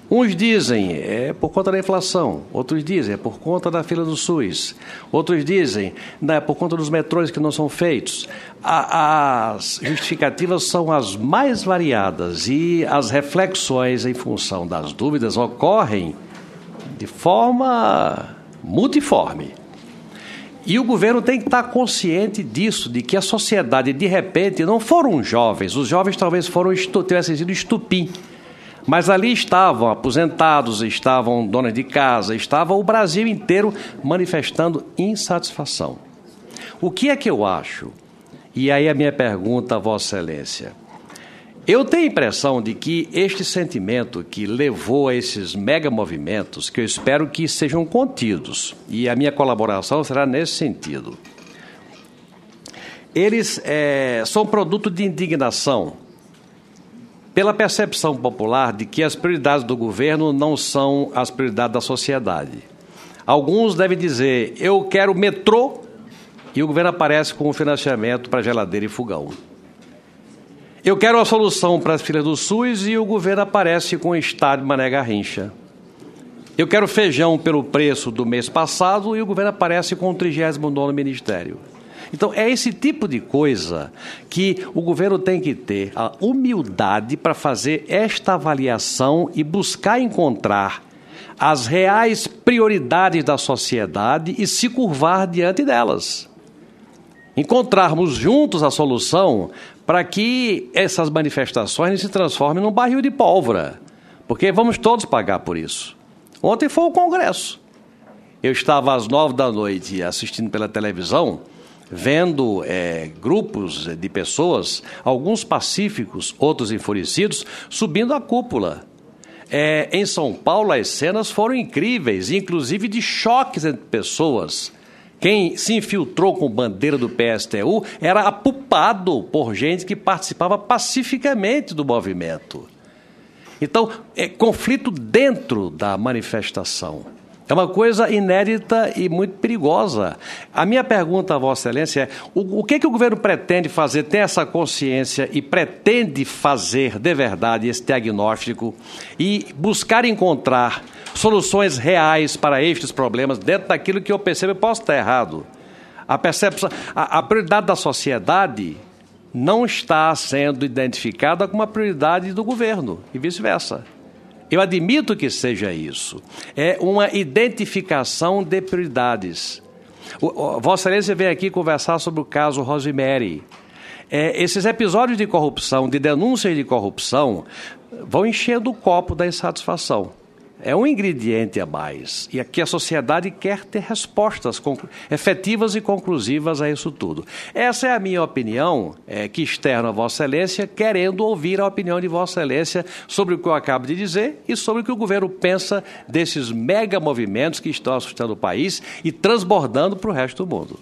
Uns dizem é por conta da inflação, outros dizem é por conta da fila do SUS, outros dizem é por conta dos metrôs que não são feitos. As justificativas são as mais variadas e as reflexões em função das dúvidas ocorrem de forma multiforme. E o governo tem que estar consciente disso, de que a sociedade, de repente, não foram jovens, os jovens talvez tivessem sido estupim. Mas ali estavam aposentados, estavam donas de casa, estava o Brasil inteiro manifestando insatisfação. O que é que eu acho? E aí a minha pergunta a Vossa Excelência. Eu tenho a impressão de que este sentimento que levou a esses mega movimentos, que eu espero que sejam contidos, e a minha colaboração será nesse sentido, eles são produto de indignação, pela percepção popular de que as prioridades do governo não são as prioridades da sociedade. Alguns devem dizer, eu quero metrô, e o governo aparece com o financiamento para geladeira e fogão. Eu quero a solução para as filas do SUS e o governo aparece com o estádio Mané Garrincha. Eu quero feijão pelo preço do mês passado e o governo aparece com o 39º ministério. Então, é esse tipo de coisa que o governo tem que ter a humildade para fazer esta avaliação e buscar encontrar as reais prioridades da sociedade e se curvar diante delas. Encontrarmos juntos a solução para que essas manifestações não se transformem num barril de pólvora, porque vamos todos pagar por isso. Ontem foi o Congresso. Eu estava às 21h assistindo pela televisão, vendo grupos de pessoas, alguns pacíficos, outros enfurecidos, subindo a cúpula. Em São Paulo, as cenas foram incríveis, inclusive de choques entre pessoas. Quem se infiltrou com bandeira do PSTU era apupado por gente que participava pacificamente do movimento. Então, conflito dentro da manifestação. É uma coisa inédita e muito perigosa. A minha pergunta a Vossa Excelência é, o que o governo pretende fazer, tem essa consciência e pretende fazer de verdade esse diagnóstico e buscar encontrar soluções reais para estes problemas dentro daquilo que eu percebo, eu posso estar errado. A percepção, a prioridade da sociedade não está sendo identificada como a prioridade do governo e vice-versa. Eu admito que seja isso. É uma identificação de prioridades. Vossa Excelência veio aqui conversar sobre o caso Rosemary. Esses episódios de corrupção, de denúncias de corrupção, vão enchendo o copo da insatisfação. É um ingrediente a mais. E aqui a sociedade quer ter respostas efetivas e conclusivas a isso tudo. Essa é a minha opinião, que externo a Vossa Excelência, querendo ouvir a opinião de Vossa Excelência sobre o que eu acabo de dizer e sobre o que o governo pensa desses mega movimentos que estão assustando o país e transbordando para o resto do mundo.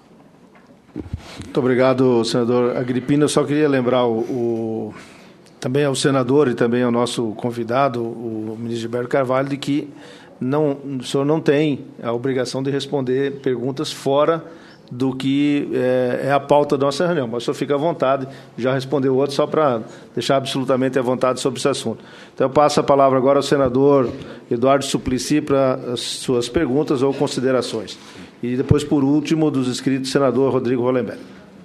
Muito obrigado, senador Agripino. Eu só queria lembrar também ao senador e também ao nosso convidado, o ministro Gilberto Carvalho, de que o senhor não tem a obrigação de responder perguntas fora do que é a pauta da nossa reunião. Mas o senhor fica à vontade, já respondeu outro, só para deixar absolutamente à vontade sobre esse assunto. Então, eu passo a palavra agora ao senador Eduardo Suplicy para as suas perguntas ou considerações. E depois, por último, dos inscritos, o senador Rodrigo Hollenberg.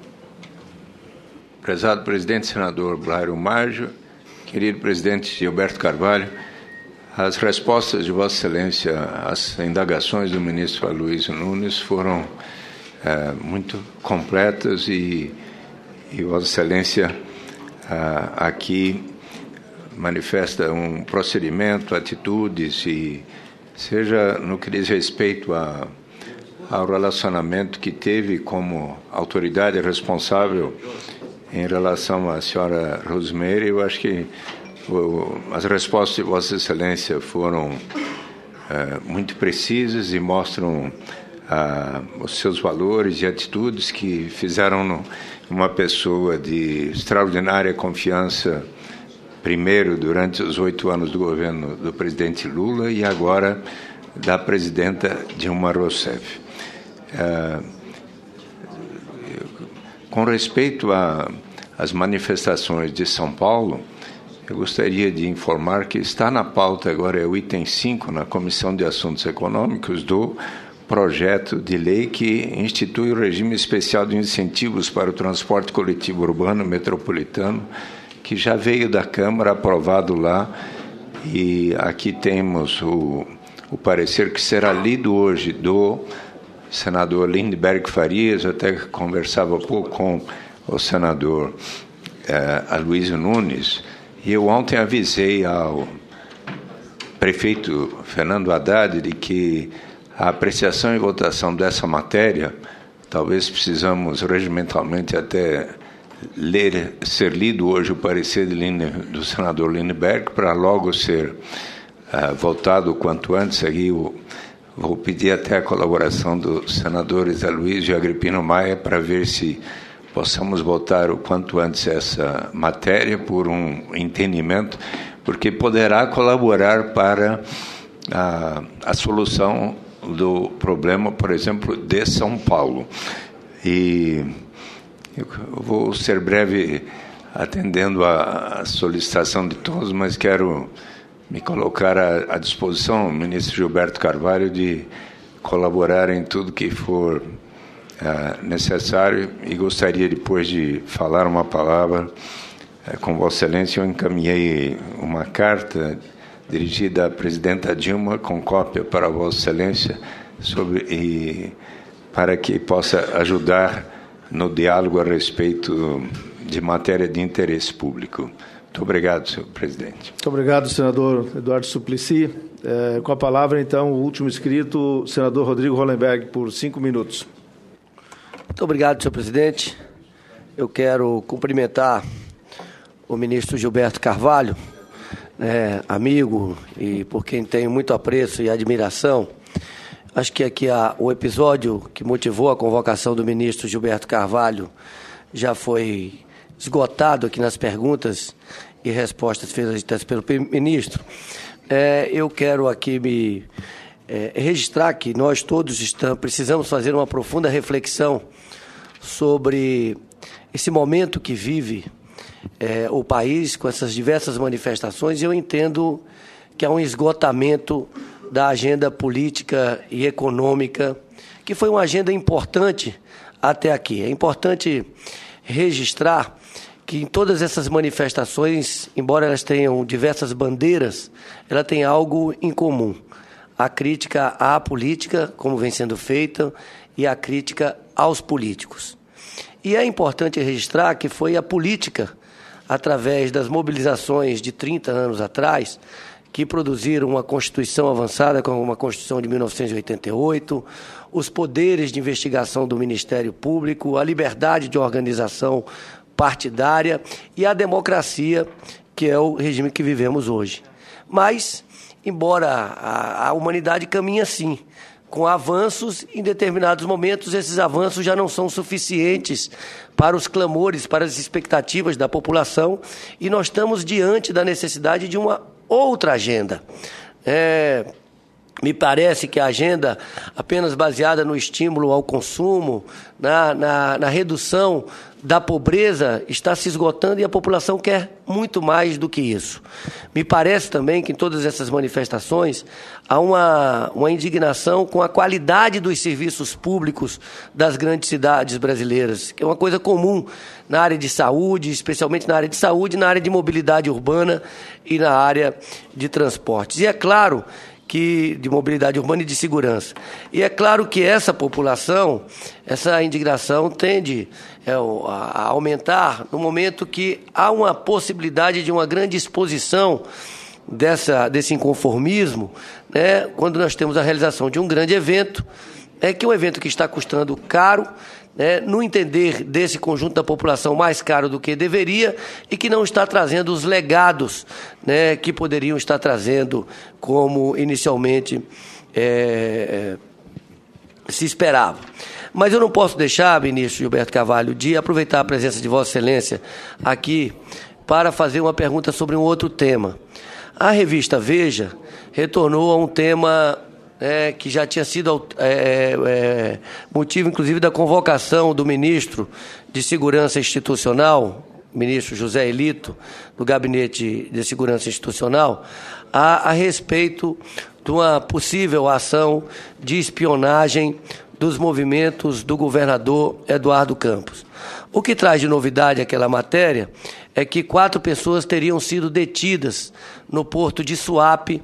Prezado presidente, senador Blairo Marjo, querido presidente Gilberto Carvalho, as respostas de Vossa Excelência às indagações do ministro Aloysio Nunes foram muito completas e Vossa Excelência aqui manifesta um procedimento, atitudes, e seja no que diz respeito ao relacionamento que teve como autoridade responsável em relação à senhora Rosemary. Eu acho que as respostas de Vossa Excelência foram muito precisas e mostram os seus valores e atitudes que fizeram uma pessoa de extraordinária confiança, primeiro durante os 8 anos do governo do presidente Lula e agora da presidenta Dilma Rousseff. Com respeito às manifestações de São Paulo, eu gostaria de informar que está na pauta agora, é o item 5, na Comissão de Assuntos Econômicos, do projeto de lei que institui o regime especial de incentivos para o transporte coletivo urbano metropolitano, que já veio da Câmara, aprovado lá, e aqui temos o parecer que será lido hoje do senador Lindbergh Farias. Eu até conversava um pouco com o senador Aloysio Nunes, e eu ontem avisei ao prefeito Fernando Haddad de que a apreciação e votação dessa matéria, talvez precisamos regimentalmente até ser lido hoje o parecer do senador Lindbergh, para logo ser votado o quanto antes. Aí vou pedir até a colaboração dos senadores Aloysio e Agripino Maia para ver se possamos votar o quanto antes essa matéria por um entendimento, porque poderá colaborar para a solução do problema, por exemplo, de São Paulo. E eu vou ser breve atendendo a solicitação de todos, mas quero me colocar à disposição do ministro Gilberto Carvalho de colaborar em tudo que for necessário, e gostaria depois de falar uma palavra com Vossa Excelência. Eu encaminhei uma carta dirigida à presidenta Dilma, com cópia para Vossa Excelência, para que possa ajudar no diálogo a respeito de matéria de interesse público. Muito obrigado, senhor presidente. Muito obrigado, senador Eduardo Suplicy. Com a palavra, então, o último inscrito, senador Rodrigo Hollenberg, por 5 minutos. Muito obrigado, senhor presidente. Eu quero cumprimentar o ministro Gilberto Carvalho, amigo e por quem tenho muito apreço e admiração. Acho que aqui o episódio que motivou a convocação do ministro Gilberto Carvalho já foi esgotado aqui nas perguntas e respostas feitas pelo ministro. Eu quero aqui registrar que nós todos precisamos fazer uma profunda reflexão sobre esse momento que vive o país, com essas diversas manifestações. E eu entendo que há um esgotamento da agenda política e econômica, que foi uma agenda importante até aqui. É importante registrar que em todas essas manifestações, embora elas tenham diversas bandeiras, ela tem algo em comum: a crítica à política, como vem sendo feita, e a crítica aos políticos. E é importante registrar que foi a política, através das mobilizações de 30 anos atrás, que produziram uma Constituição avançada, como uma Constituição de 1988, os poderes de investigação do Ministério Público, a liberdade de organização partidária e a democracia, que é o regime que vivemos hoje. Mas, embora a humanidade caminhe assim, com avanços, em determinados momentos esses avanços já não são suficientes para os clamores, para as expectativas da população, e nós estamos diante da necessidade de uma outra agenda. Me parece que a agenda apenas baseada no estímulo ao consumo, na redução da pobreza, está se esgotando, e a população quer muito mais do que isso. Me parece também que em todas essas manifestações há uma indignação com a qualidade dos serviços públicos das grandes cidades brasileiras, que é uma coisa comum na área de saúde, especialmente na área de saúde, na área de mobilidade urbana e na área de transportes. E é claro que de mobilidade urbana e de segurança. E é claro que essa população, essa indignação tende a aumentar no momento que há uma possibilidade de uma grande exposição desse inconformismo, né, quando nós temos a realização de um grande evento, que é um evento que está custando caro, no entender desse conjunto da população mais caro do que deveria, e que não está trazendo os legados, que poderiam estar trazendo, como inicialmente se esperava. Mas eu não posso deixar, ministro Gilberto Carvalho, de aproveitar a presença de Vossa Excelência aqui para fazer uma pergunta sobre um outro tema. A revista Veja retornou a um tema que já tinha sido motivo, inclusive, da convocação do ministro de Segurança Institucional, ministro José Elito, do Gabinete de Segurança Institucional, a respeito de uma possível ação de espionagem dos movimentos do governador Eduardo Campos. O que traz de novidade aquela matéria é que 4 pessoas teriam sido detidas no porto de Suape,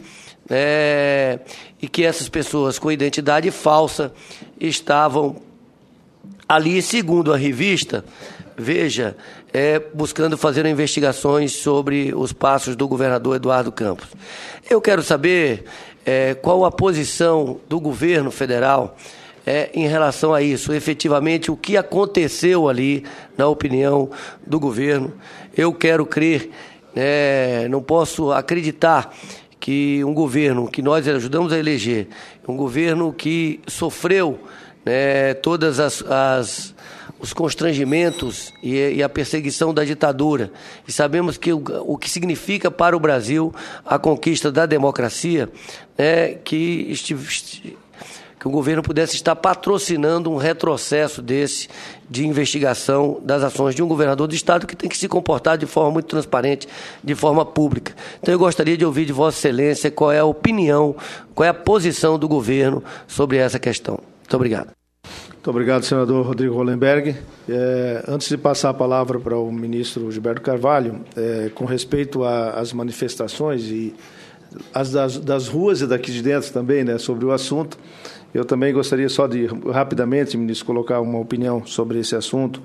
e que essas pessoas com identidade falsa estavam ali, segundo a revista Veja, buscando fazer investigações sobre os passos do governador Eduardo Campos. Eu quero saber qual a posição do governo federal em relação a isso, efetivamente o que aconteceu ali, na opinião do governo. Eu quero crer, não posso acreditar que um governo que nós ajudamos a eleger, um governo que sofreu todas os constrangimentos e a perseguição da ditadura, e sabemos que o que significa para o Brasil a conquista da democracia, que o governo pudesse estar patrocinando um retrocesso desse de investigação das ações de um governador do Estado que tem que se comportar de forma muito transparente, de forma pública. Então eu gostaria de ouvir de Vossa Excelência qual é a opinião, qual é a posição do governo sobre essa questão. Muito obrigado. Muito obrigado, senador Rodrigo Hollenberg. Antes de passar a palavra para o ministro Gilberto Carvalho, com respeito às manifestações e as das ruas e daqui de dentro também, sobre o assunto, eu também gostaria só de, rapidamente, ministro, colocar uma opinião sobre esse assunto.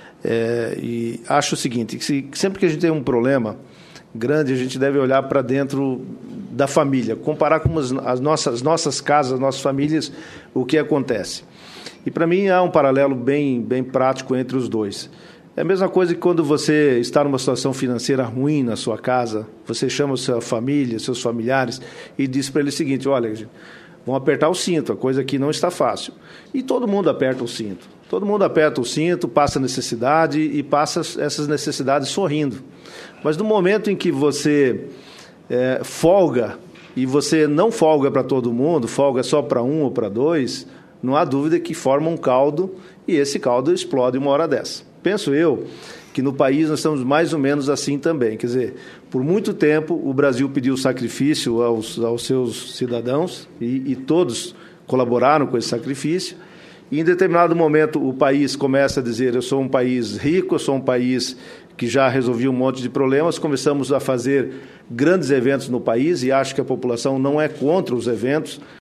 E acho o seguinte, que sempre que a gente tem um problema grande, a gente deve olhar para dentro da família, comparar com as nossas casas, as nossas famílias, o que acontece. E, para mim, há um paralelo bem prático entre os dois. É a mesma coisa que quando você está numa situação financeira ruim na sua casa, você chama a sua família, seus familiares, e diz para eles o seguinte: olha, vão apertar o cinto, a coisa aqui não está fácil. E todo mundo aperta o cinto. Todo mundo aperta o cinto, passa necessidade e passa essas necessidades sorrindo. Mas no momento em que você folga, e você não folga para todo mundo, folga só para um ou para dois, não há dúvida que forma um caldo e esse caldo explode uma hora dessa. Penso eu que no país nós estamos mais ou menos assim também. Quer dizer, por muito tempo o Brasil pediu sacrifício aos seus cidadãos e todos colaboraram com esse sacrifício. E em determinado momento o país começa a dizer: eu sou um país rico, eu sou um país que já resolveu um monte de problemas. Começamos a fazer grandes eventos no país e acho que a população não é contra os eventos.